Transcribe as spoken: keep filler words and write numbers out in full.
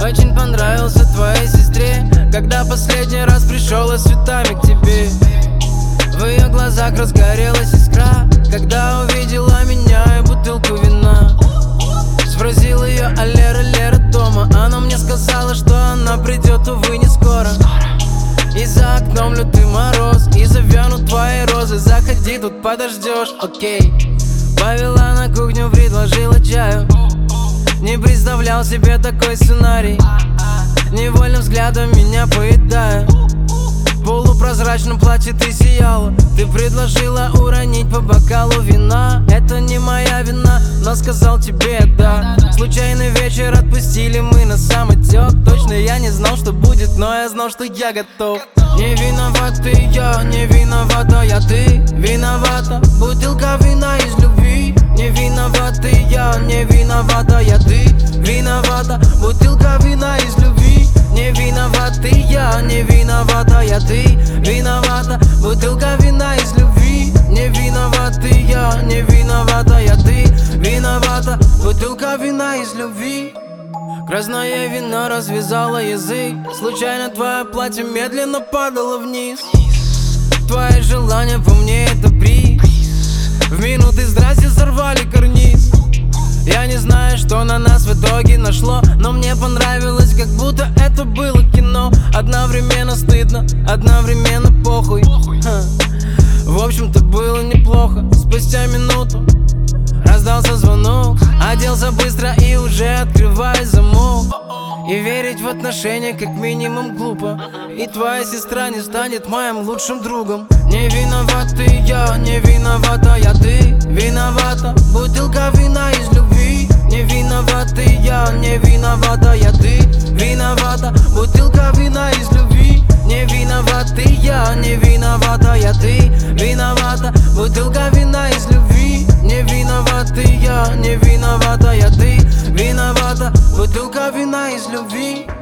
очень понравился твоей сестре, когда последний раз пришел я с цветами к тебе. В ее глазах разгорелась искра, когда увидела меня и бутылку вина. Спросил ее: а Лера, Лера дома? Она мне сказала, что она придет, увы, не скоро. И за окном лютый мороз, и завянут твои розы. Заходи, тут подождешь, окей. Повела на кухню, предложила чаю. Не представлял себе такой сценарий, невольным взглядом меня поедая. В полупрозрачном платье ты сияла. Ты предложила уронить по бокалу вина. Это не моя вина, но сказал тебе да. Случайный вечер, отпустили мы на самотек. Точно я не знал, что будет, но я знал, что я готов. Не виноват ты, я, не виновата я, ты виновата. Бутылка вина из любви. Не виноват ты, я, не виновата я, ты виновата. Бутылка вина из любви. Не виноват ты, я, не виновата я, ты виновата. Бутылка вина из любви. Не виноват ты, я, не виновата я, ты виновата. Бутылка вина из любви. Красное вино развязало язык. Случайно твое платье медленно падало вниз. Твои желания по мне это бриз. В минуты здрасте сорвали карниз. Я не знаю, что на нас в итоге нашло, но мне понравилось, как будто это было кино. Одновременно стыдно, одновременно похуй. Ха. В общем-то было неплохо. Спустя минуту раздался звонок. Оделся быстро и уже открываю замок. И верить в отношения как минимум глупо. И твоя сестра не станет моим лучшим другом. Не виноват ты, я, не виновата я, ты виновата. Бутылка вина из любви. Не виноват ты, я, не виновата я, ты виновата. Бутылка вина из любви. Не виноват ты, я, не виновата я, ты виновата. Бутылка вина из любви. Не виноват ты, я, не виновата я, ты виновата. Бутылка вина из любви.